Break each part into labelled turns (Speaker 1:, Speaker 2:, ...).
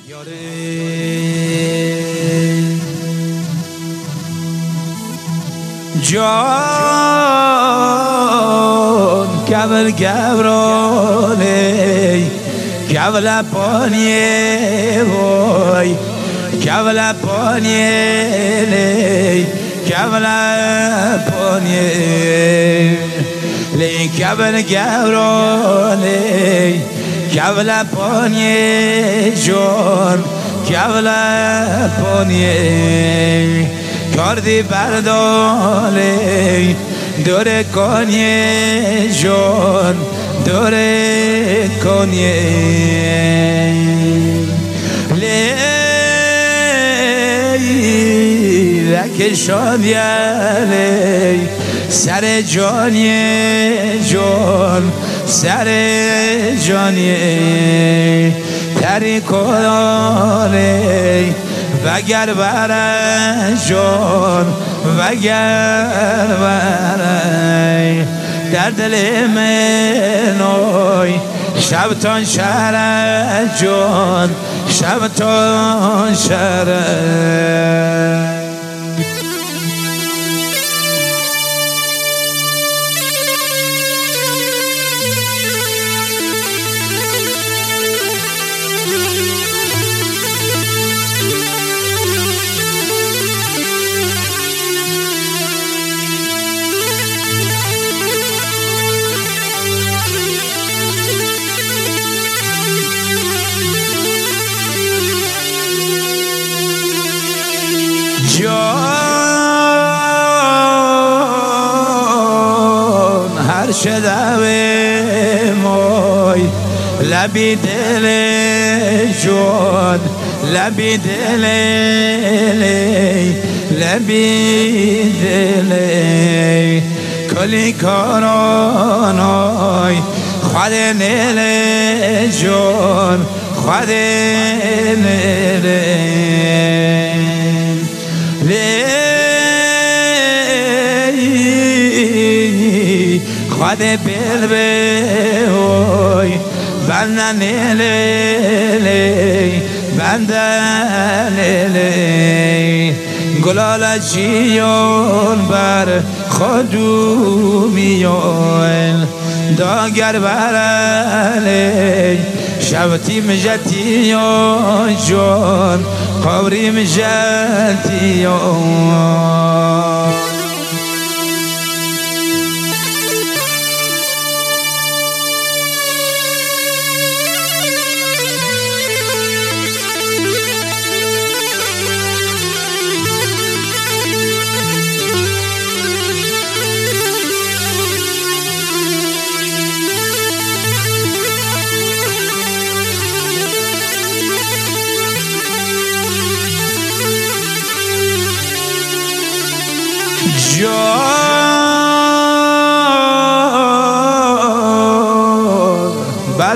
Speaker 1: جان کبر گبرانه کبل پانیه وای کبل پانیه کبل پانیه لی کبر گبرانه کبل پانیه جان کبل پانیه کردی برداله دور کنیه جان دور کنیه لی رکشان یلی سر جانیه جان سر جانیه تری کناله وگر برای جان وگر برای در دل منوی شب تان شهر جان شب تان شهر جان هر شدوه موی لبی دل جان لبی دل لبی دل کلی کارانای خود نیل جان خود نیل خود بل بهوی بندن لی بندن لی گلالا چیون بر خودو میون داگر برلی شبتی مجتیون جون قبری مجتیون جان بر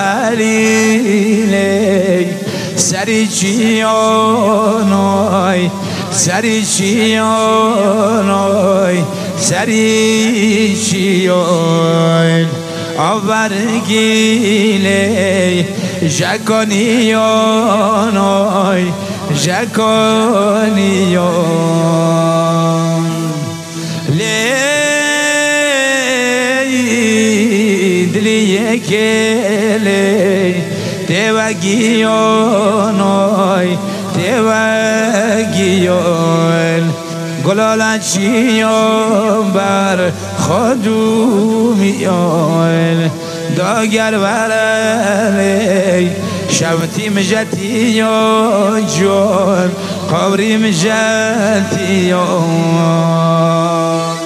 Speaker 1: فهلیلی سری چیانای سری چیانای سری چیان آورگیلی جکانیانای جکانیان دلی کلی دیوگیانای دیوگیان گلالا چیان بر خودو میان داگر برلی شبتی مجتیان جان قبری مجتیان